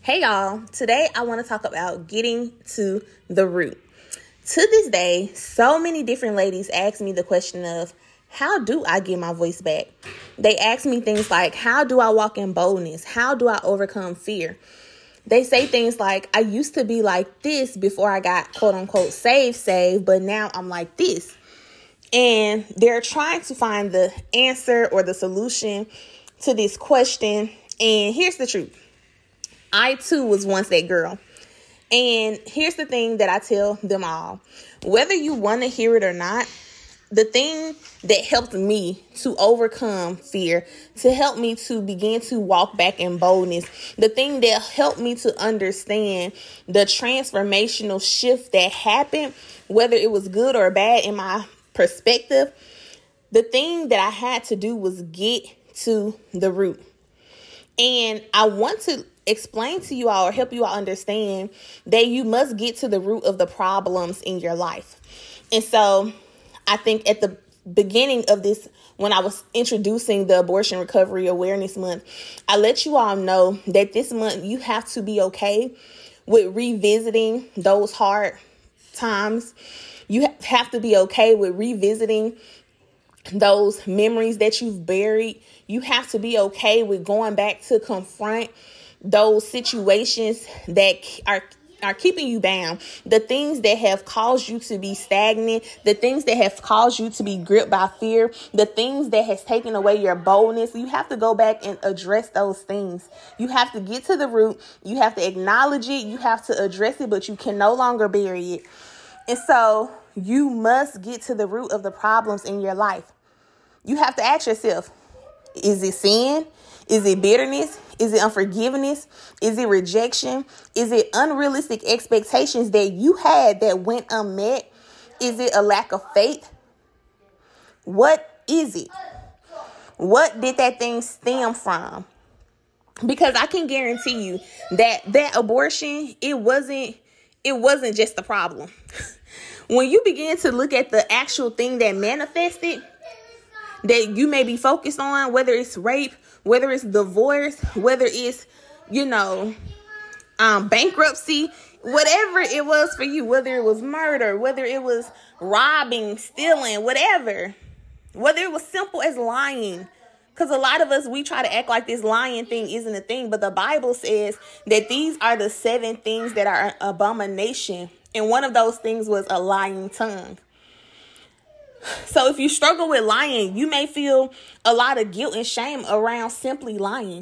Hey y'all, today I want to talk about getting to the root. To this day, so many different ladies ask me the question of, how do I get my voice back? They ask me things like, how do I walk in boldness? How do I overcome fear? They say things like, I used to be like this before I got quote unquote saved, but now I'm like this. And they're trying to find the answer or the solution to this question. And here's the truth. I too was once that girl. And here's the thing that I tell them all. Whether you want to hear it or not, the thing that helped me to overcome fear, to help me to begin to walk back in boldness, the thing that helped me to understand the transformational shift that happened, whether it was good or bad in my perspective, the thing that I had to do was get to the root. And I want to explain to you all or help you all understand that you must get to the root of the problems in your life. And so I think at the beginning of this, when I was introducing the Abortion Recovery Awareness Month, I let you all know that this month you have to be okay with revisiting those hard times. You have to be okay with revisiting those memories that you've buried. You have to be okay with going back to confront those situations that are keeping you bound, the things that have caused you to be stagnant, the things that have caused you to be gripped by fear, the things that has taken away your boldness. You have to go back and address those things. You have to get to the root. You have to acknowledge it. You have to address it, but you can no longer bury it. And so you must get to the root of the problems in your life. You have to ask yourself, is it sin? Is it bitterness? Is it unforgiveness? Is it rejection? Is it unrealistic expectations that you had that went unmet? Is it a lack of faith? What is it? What did that thing stem from? Because I can guarantee you that abortion, it wasn't just the problem. When you begin to look at the actual thing that manifested, that you may be focused on, whether it's rape, whether it's divorce, whether it's, bankruptcy, whatever it was for you, whether it was murder, whether it was robbing, stealing, whether it was simple as lying. Because a lot of us, we try to act like this lying thing isn't a thing. But the Bible says that these are the 7 things that are an abomination. And one of those things was a lying tongue. So if you struggle with lying, you may feel a lot of guilt and shame around simply lying.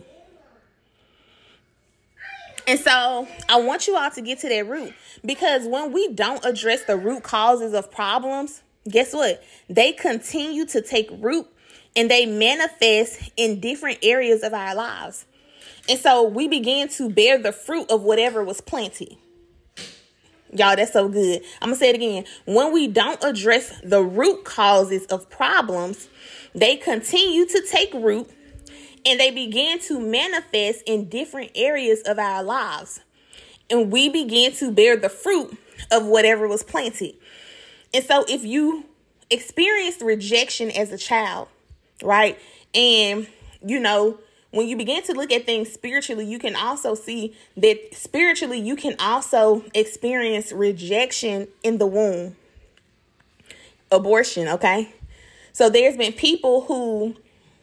And so I want you all to get to that root, because when we don't address the root causes of problems, guess what? They continue to take root and they manifest in different areas of our lives. And so we begin to bear the fruit of whatever was planted. Y'all, that's so good. I'm going to say it again. When we don't address the root causes of problems, they continue to take root and they begin to manifest in different areas of our lives. And we begin to bear the fruit of whatever was planted. And so if you experienced rejection as a child, right? And, when you begin to look at things spiritually, you can also see that spiritually you can also experience rejection in the womb. Abortion, okay? So there's been people who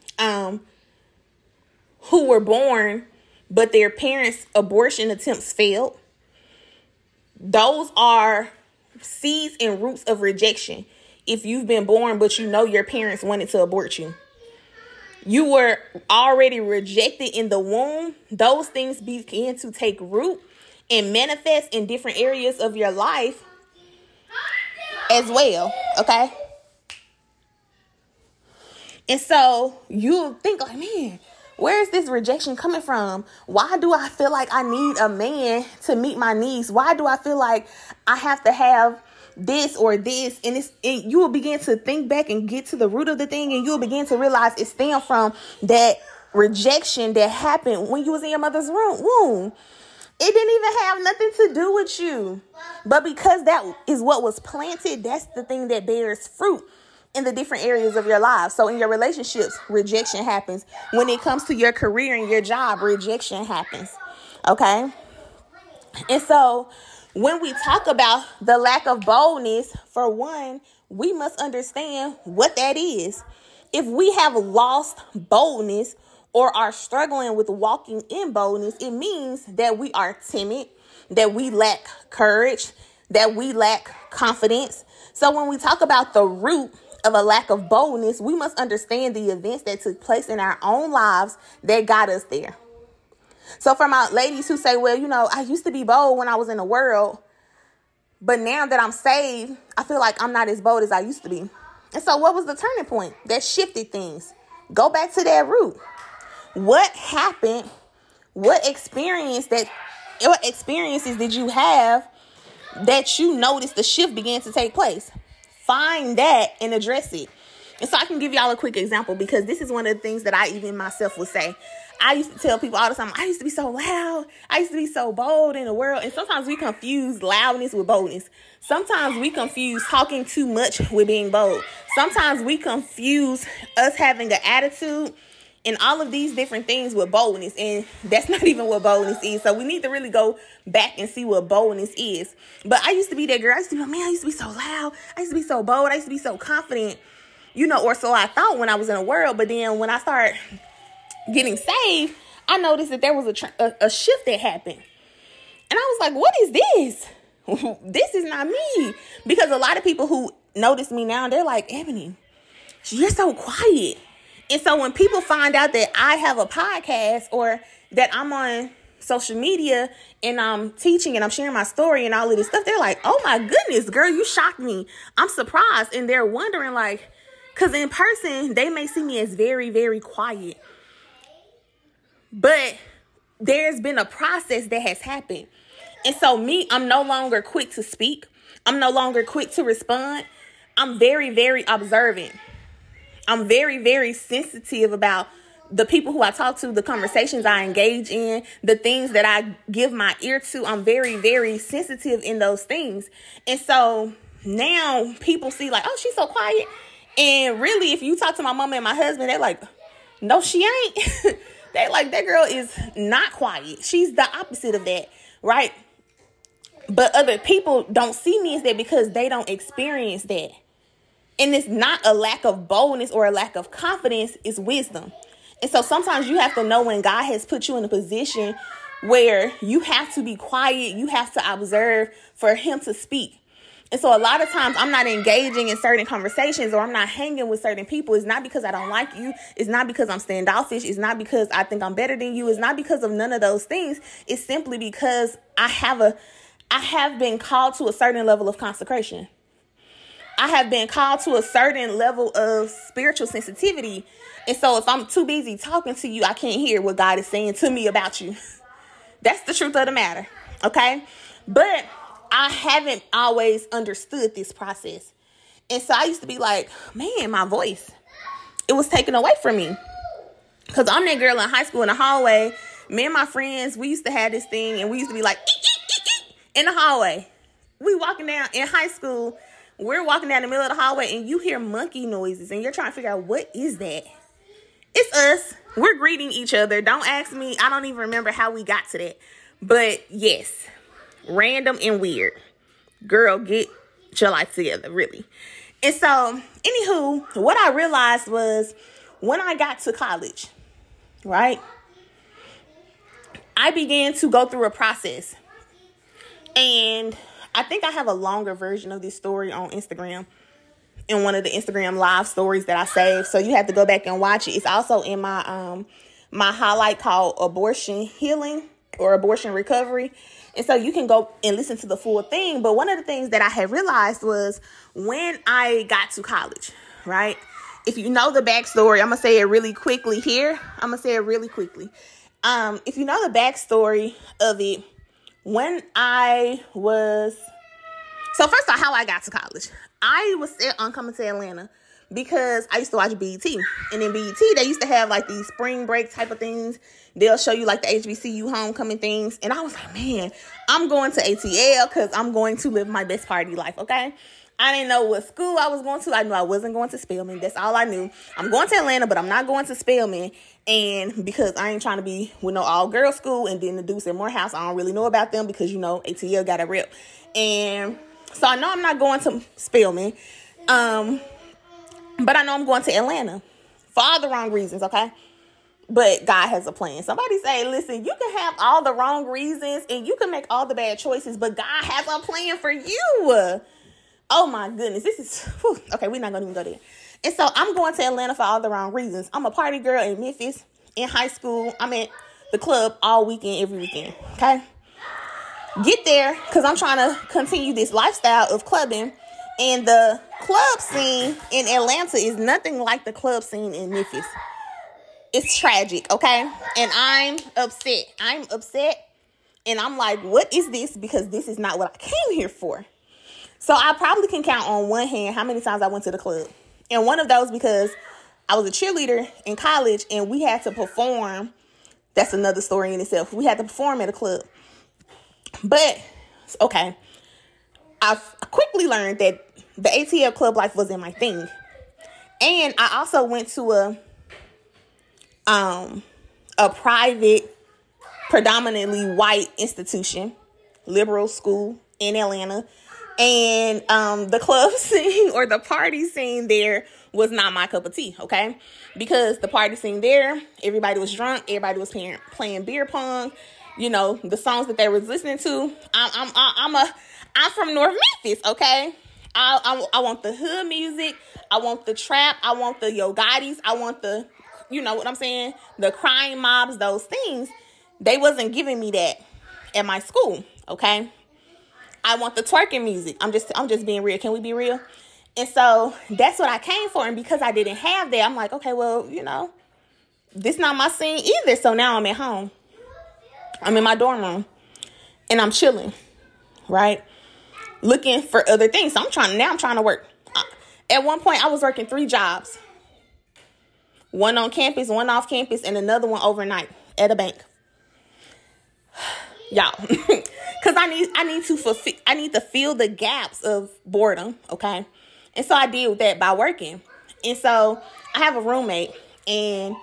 were born, but their parents' abortion attempts failed. Those are seeds and roots of rejection. If you've been born, but your parents wanted to abort you. You were already rejected in the womb. Those things begin to take root and manifest in different areas of your life as well. Okay. And so you think like, man, where is this rejection coming from? Why do I feel like I need a man to meet my needs? Why do I feel like I have to have this or this? And you will begin to think back and get to the root of the thing, and you'll begin to realize it stems from that rejection that happened when you was in your mother's womb. It didn't even have nothing to do with you. But because that is what was planted, that's the thing that bears fruit in the different areas of your life. So in your relationships, rejection happens. When it comes to your career and your job, rejection happens. Okay? And so when we talk about the lack of boldness, for one, we must understand what that is. If we have lost boldness or are struggling with walking in boldness, it means that we are timid, that we lack courage, that we lack confidence. So when we talk about the root of a lack of boldness, we must understand the events that took place in our own lives that got us there. So for my ladies who say, well, I used to be bold when I was in the world, but now that I'm saved, I feel like I'm not as bold as I used to be. And so what was the turning point that shifted things? Go back to that root. What happened? What experiences did you have that you noticed the shift began to take place? Find that and address it. And so I can give y'all a quick example, because this is one of the things that I even myself would say. I used to tell people all the time, I used to be so loud. I used to be so bold in the world. And sometimes we confuse loudness with boldness. Sometimes we confuse talking too much with being bold. Sometimes we confuse us having an attitude and all of these different things with boldness. And that's not even what boldness is. So we need to really go back and see what boldness is. But I used to be that girl. I used to be, I used to be so loud. I used to be so bold. I used to be so confident, or so I thought when I was in the world. But then when I started getting saved, I noticed that there was a shift that happened. And I was like, what is this? This is not me. Because a lot of people who notice me now, they're like, Ebony, you're so quiet. And so when people find out that I have a podcast or that I'm on social media and I'm teaching and I'm sharing my story and all of this stuff, they're like, oh my goodness, girl, you shocked me. I'm surprised. And they're wondering, like, because in person, they may see me as very, very quiet. But there's been a process that has happened. And so I'm no longer quick to speak. I'm no longer quick to respond. I'm very, very observant. I'm very, very sensitive about the people who I talk to, the conversations I engage in, the things that I give my ear to. I'm very, very sensitive in those things. And so now people see like, oh, she's so quiet. And really, if you talk to my mama and my husband, they're like, no, she ain't. They like, that girl is not quiet. She's the opposite of that, right? But other people don't see me as that because they don't experience that. And it's not a lack of boldness or a lack of confidence, it's wisdom. And so sometimes you have to know when God has put you in a position where you have to be quiet, you have to observe for him to speak. And so a lot of times I'm not engaging in certain conversations or I'm not hanging with certain people. It's not because I don't like you. It's not because I'm standoffish. It's not because I think I'm better than you. It's not because of none of those things. It's simply because I have been called to a certain level of consecration. I have been called to a certain level of spiritual sensitivity. And so if I'm too busy talking to you, I can't hear what God is saying to me about you. That's the truth of the matter. Okay. But I haven't always understood this process. And so I used to be like, man, my voice, it was taken away from me. Because I'm that girl in high school in the hallway. Me and my friends, we used to have this thing and we used to be like, in the hallway. We walking down in high school. We're walking down the middle of the hallway and you hear monkey noises and you're trying to figure out what is that? It's us. We're greeting each other. Don't ask me. I don't even remember how we got to that. But yes, random and weird. Girl, get your life together, really. And so, anywho, what I realized was when I got to college, right? I began to go through a process. And I think I have a longer version of this story on Instagram in one of the Instagram live stories that I saved. So you have to go back and watch it. It's also in my my highlight called Abortion Healing or Abortion Recovery. And so you can go and listen to the full thing. But one of the things that I had realized was when I got to college, right? If you know the backstory, I'm going to say it really quickly here. If you know the backstory of it, when I was... So first of all, how I got to college. I was set on coming to Atlanta because I used to watch BET. And in BET, they used to have like these spring break type of things. They'll show you like the HBCU homecoming things. And I was like, man, I'm going to ATL because I'm going to live my best party life, okay? I didn't know what school I was going to. I knew I wasn't going to Spelman. That's all I knew. I'm going to Atlanta, but I'm not going to Spelman. And because I ain't trying to be with no all-girls school, and then the Deuce and Morehouse, I don't really know about them because, ATL got a rep. And so I know I'm not going to Spelman. But I know I'm going to Atlanta for all the wrong reasons, okay? But God has a plan. Somebody say, listen, you can have all the wrong reasons and you can make all the bad choices, but God has a plan for you. Oh my goodness. Okay, we're not going to even go there. And so I'm going to Atlanta for all the wrong reasons. I'm a party girl in Memphis in high school. I'm at the club all weekend, every weekend, okay? Get there because I'm trying to continue this lifestyle of clubbing. And the club scene in Atlanta is nothing like the club scene in Memphis. It's tragic, okay? And I'm upset. And I'm like, what is this? Because this is not what I came here for. So I probably can count on one hand how many times I went to the club. And one of those because I was a cheerleader in college and we had to perform. That's another story in itself. We had to perform at a club. But, okay, I quickly learned that the ATL club life wasn't my thing. And I also went to a private, predominantly white institution, liberal school in Atlanta. And the club scene or the party scene there was not my cup of tea, okay? Because the party scene there, everybody was drunk, everybody was playing beer pong, the songs that they was listening to. I'm from North Memphis, okay? I want the hood music. I want the trap. I want the Yo Gottis. I want the, you know what I'm saying? The crime mobs, those things. They wasn't giving me that at my school, okay? I want the twerking music. I'm just being real. Can we be real? And so that's what I came for. And because I didn't have that, I'm like, okay, well, this not my scene either. So now I'm at home. I'm in my dorm room and I'm chilling, right? Looking for other things. So I'm trying to work. At one point I was working 3 jobs. One on campus, one off campus, and another one overnight at a bank. Y'all, because I need to fill the gaps of boredom, okay? And so I deal with that by working. And so I have a roommate, and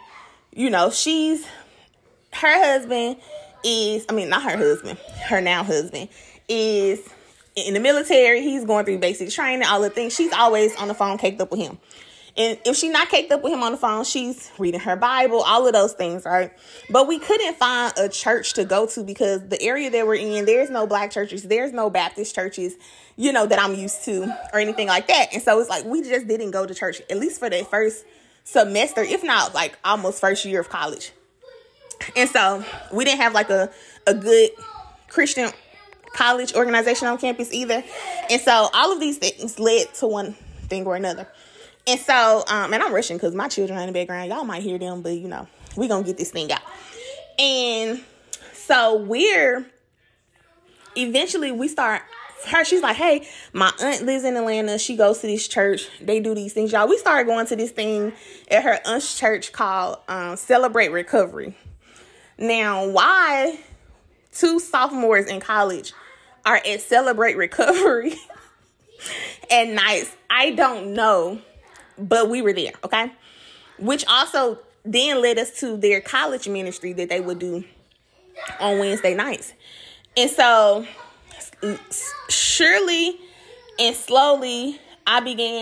her now husband is in the military. He's going through basic training, all the things. She's always on the phone caked up with him. And if she's not caked up with him on the phone, she's reading her Bible, all of those things, right? But we couldn't find a church to go to because the area that we're in, there's no black churches. There's no Baptist churches, that I'm used to or anything like that. And so it's like we just didn't go to church, at least for that first semester, if not like almost first year of college. And so we didn't have like a good Christian college organization on campus either. And so all of these things led to one thing or another. And so, and I'm rushing because my children are in the background. Y'all might hear them, but we gonna get this thing out. And so she's like, hey, my aunt lives in Atlanta. She goes to this church. They do these things, y'all. We started going to this thing at her aunt's church called Celebrate Recovery. Now, why 2 sophomores in college are at Celebrate Recovery at nights, I don't know. But we were there, okay? Which also then led us to their college ministry that they would do on Wednesday nights. And so surely and slowly I began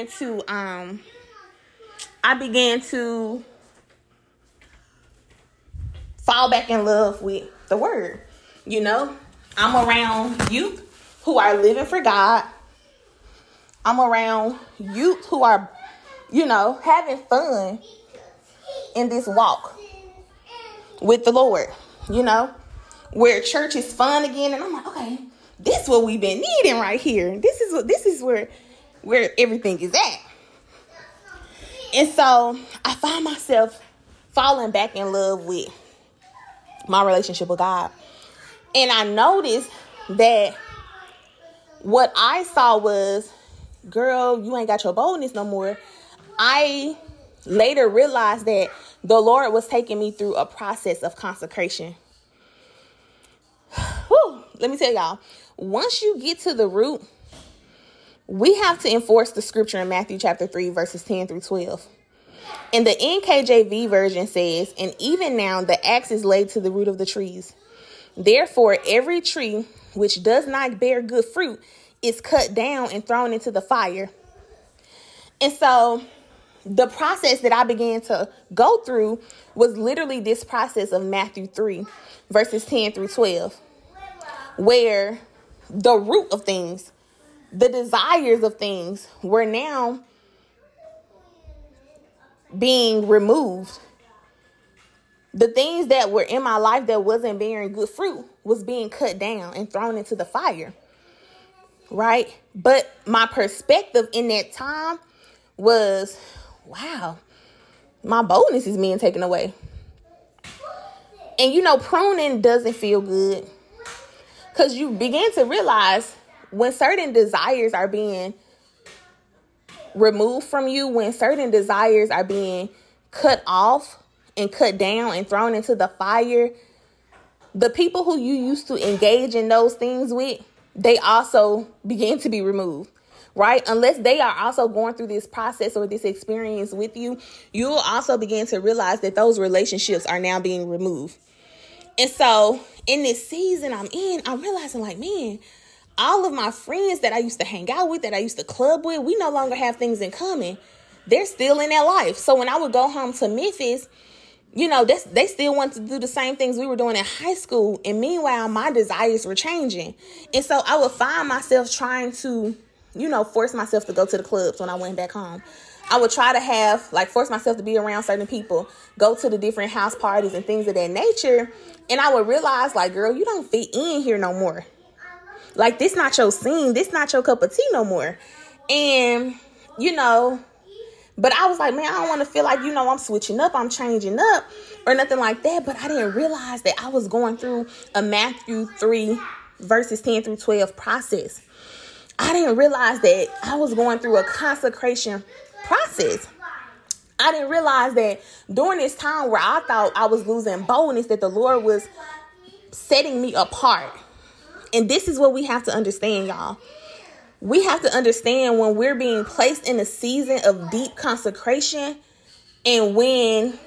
to fall back in love with the word. I'm around youth who are living for God. I'm around youth who are having fun in this walk with the Lord, where church is fun again. And I'm like, okay, this is what we've been needing right here. This is where everything is at. And so I find myself falling back in love with my relationship with God. And I noticed that what I saw was, girl, you ain't got your boldness no more. I later realized that the Lord was taking me through a process of consecration. Whew, let me tell y'all, once you get to the root, we have to enforce the scripture in Matthew chapter 3, verses 10 through 12. And the NKJV version says, and even now the axe is laid to the root of the trees. Therefore, every tree which does not bear good fruit is cut down and thrown into the fire. And so the process that I began to go through was literally this process of Matthew 3, verses 10 through 12, where the root of things, the desires of things were now being removed. The things that were in my life that wasn't bearing good fruit was being cut down and thrown into the fire. Right? But my perspective in that time was, wow, my boldness is being taken away. And pruning doesn't feel good, because you begin to realize when certain desires are being removed from you, when certain desires are being cut off and cut down and thrown into the fire, the people who you used to engage in those things with, they also begin to be removed, right? Unless they are also going through this process or this experience with you, you'll also begin to realize that those relationships are now being removed. And so in this season I'm realizing, like, man, all of my friends that I used to hang out with, that I used to club with, we no longer have things in common. They're still in their life. So when I would go home to Memphis, they still want to do the same things we were doing in high school. And meanwhile, my desires were changing. And so I would find myself trying to, force myself to go to the clubs when I went back home. I would try to force myself to be around certain people, go to the different house parties and things of that nature. And I would realize, like, girl, you don't fit in here no more. Like, this not your scene. This not your cup of tea no more. And, but I was like, man, I don't want to feel like, I'm switching up, I'm changing up or nothing like that. But I didn't realize that I was going through a Matthew 3 verses 10 through 12 process. I didn't realize that I was going through a consecration process. I didn't realize that during this time where I thought I was losing boldness, that the Lord was setting me apart. And this is what we have to understand, y'all. We have to understand when we're being placed in a season of deep consecration and when,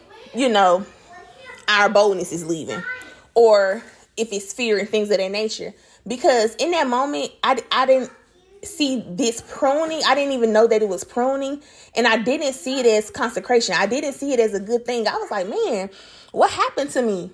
our boldness is leaving, or if it's fear and things of that nature. Because in that moment, I didn't see this pruning. I didn't even know that it was pruning. And I didn't see it as consecration. I didn't see it as a good thing. I was like, man, what happened to me?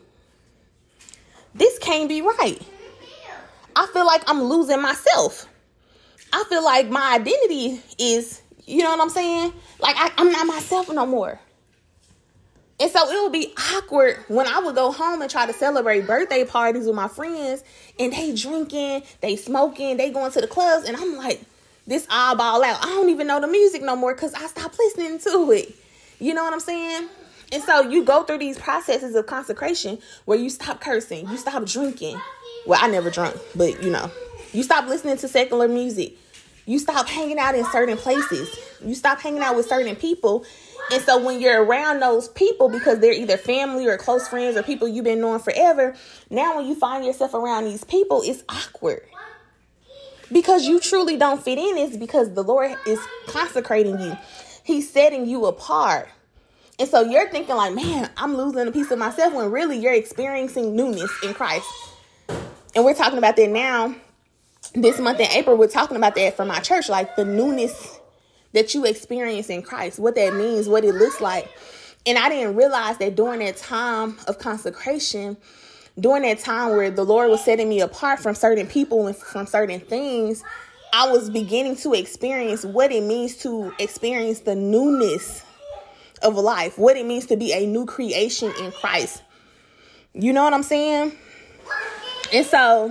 This can't be right. I feel like I'm losing myself. I feel like my identity is, you know what I'm saying? Like, I'm not myself no more. And so it would be awkward when I would go home and try to celebrate birthday parties with my friends, and they drinking, they smoking, they going to the clubs. And I'm like, this eyeball out. I don't even know the music no more because I stopped listening to it. You know what I'm saying? And so you go through these processes of consecration where you stop cursing, you stop drinking. Well, I never drunk, but you stop listening to secular music. You stop hanging out in certain places. You stop hanging out with certain people. And so when you're around those people, because they're either family or close friends or people you've been knowing forever, now when you find yourself around these people, it's awkward. Because you truly don't fit in. It's because the Lord is consecrating you. He's setting you apart. And so you're thinking like, man, I'm losing a piece of myself, when really you're experiencing newness in Christ. And we're talking about that now. This month in April, we're talking about that from our church, like the newness that you experience in Christ, what that means, what it looks like. And I didn't realize that during that time of consecration, during that time where the Lord was setting me apart from certain people and from certain things, I was beginning to experience what it means to experience the newness of life, what it means to be a new creation in Christ. You know what I'm saying? And so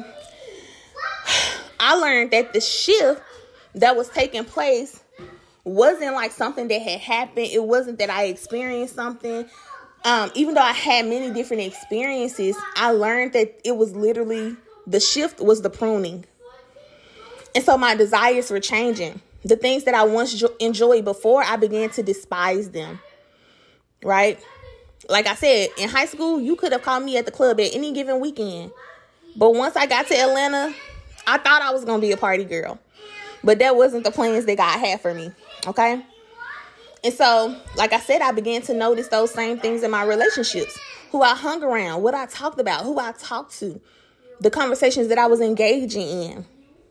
I learned that the shift that was taking place wasn't like something that had happened. It wasn't that I experienced something. Even though I had many different experiences, I learned that it was literally, the shift was the pruning. And so my desires were changing. The things that I once enjoyed before, I began to despise them. Right? Like I said, in high school, you could have called me at the club at any given weekend. But once I got to Atlanta, I thought I was going to be a party girl. but that wasn't the plans that God had for me. Okay. And so, like I said, I began to notice those same things in my relationships, who I hung around, what I talked about, who I talked to, the conversations that I was engaging in.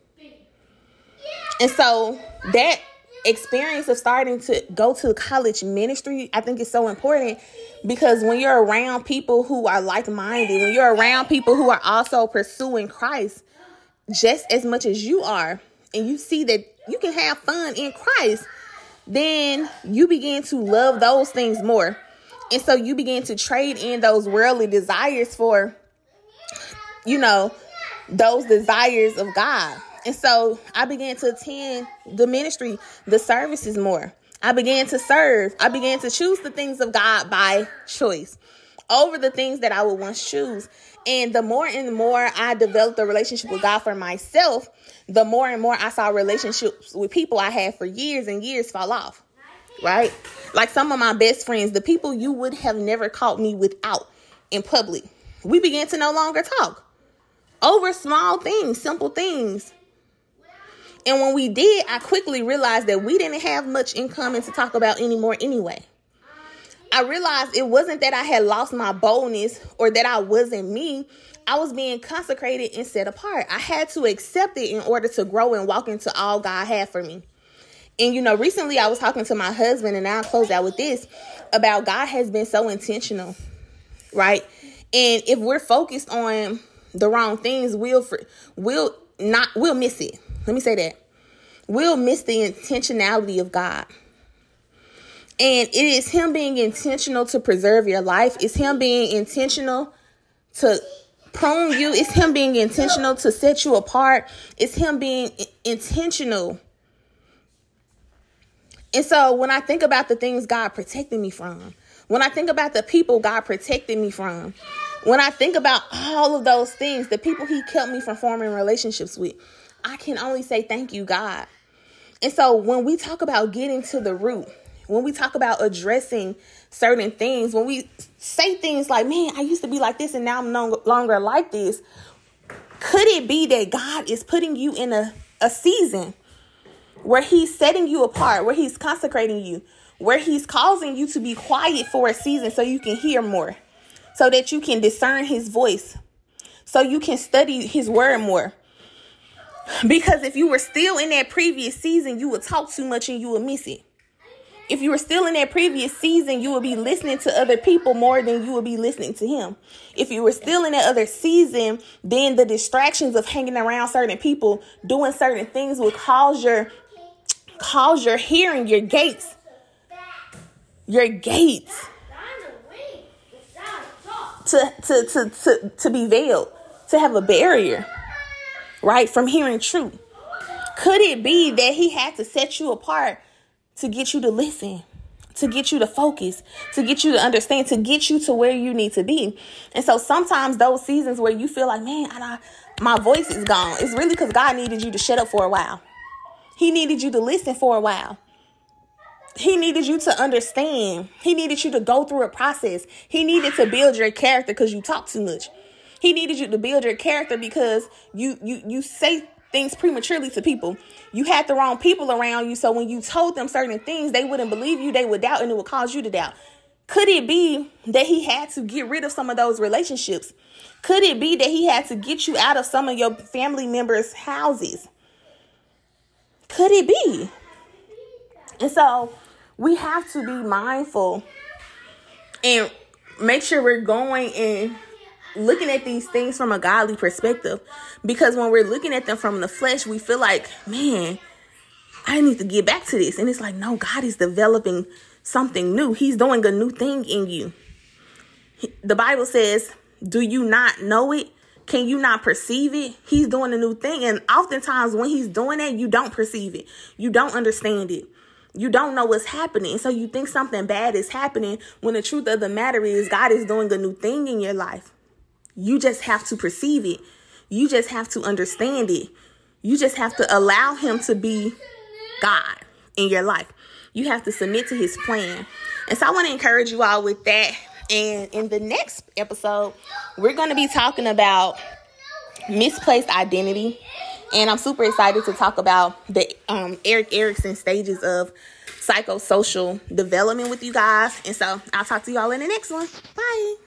And so that experience of starting to go to college ministry, I think is so important, because when you're around people who are like-minded, when you're around people who are also pursuing Christ just as much as you are, and you see that you can have fun in Christ, then you begin to love those things more. And so you begin to trade in those worldly desires for, those desires of God. And so I began to attend the ministry, the services more. I began to serve. I began to choose the things of God by choice over the things that I would once choose. And the more and more I developed a relationship with God for myself, the more and more I saw relationships with people I had for years and years fall off, right? Like some of my best friends, the people you would have never caught me without in public, we began to no longer talk over small things, simple things. And when we did, I quickly realized that we didn't have much in common to talk about anymore anyway. I realized it wasn't that I had lost my boldness or that I wasn't me. I was being consecrated and set apart. I had to accept it in order to grow and walk into all God had for me. And, recently I was talking to my husband, and I'll close out with this, about God has been so intentional, right? And if we're focused on the wrong things, we'll miss it. Let me say that. We'll miss the intentionality of God. And it is him being intentional to preserve your life. It's him being intentional to prune you. It's him being intentional to set you apart. It's him being intentional. And so when I think about the things God protected me from, when I think about the people God protected me from, when I think about all of those things, the people he kept me from forming relationships with, I can only say thank you, God. And so when we talk about getting to the root, when we talk about addressing certain things, when we say things like, man, I used to be like this and now I'm no longer like this, could it be that God is putting you in a season where he's setting you apart, where he's consecrating you, where he's causing you to be quiet for a season so you can hear more, so that you can discern his voice, so you can study his word more? Because if you were still in that previous season, you would talk too much and you would miss it. If you were still in that previous season, you would be listening to other people more than you would be listening to him. If you were still in that other season, then the distractions of hanging around certain people, doing certain things would cause your hearing, your gates to be veiled, to have a barrier, right, from hearing truth. Could it be that he had to set you apart to get you to listen, to get you to focus, to get you to understand, to get you to where you need to be? And so sometimes those seasons where you feel like, man, my voice is gone, it's really because God needed you to shut up for a while. He needed you to listen for a while. He needed you to understand. He needed you to go through a process. He needed to build your character because you talk too much. He needed you to build your character because you say things prematurely to people. You had the wrong people around you, so when you told them certain things, they wouldn't believe you, they would doubt, and it would cause you to doubt. Could it be that he had to get rid of some of those relationships? Could it be that he had to get you out of some of your family members' houses? Could it be? And so we have to be mindful and make sure we're going and looking at these things from a godly perspective, because when we're looking at them from the flesh, we feel like, man, I need to get back to this. And it's like, no, God is developing something new. He's doing a new thing in you. The Bible says, do you not know it? Can you not perceive it? He's doing a new thing. And oftentimes when he's doing that, you don't perceive it. You don't understand it. You don't know what's happening. So you think something bad is happening when the truth of the matter is God is doing a new thing in your life. You just have to perceive it. You just have to understand it. You just have to allow him to be God in your life. You have to submit to his plan. And so I want to encourage you all with that. And in the next episode, we're going to be talking about misplaced identity And I'm super excited to talk about the Erik Erikson stages of psychosocial development with you guys. And so I'll talk to y'all in the next one. Bye.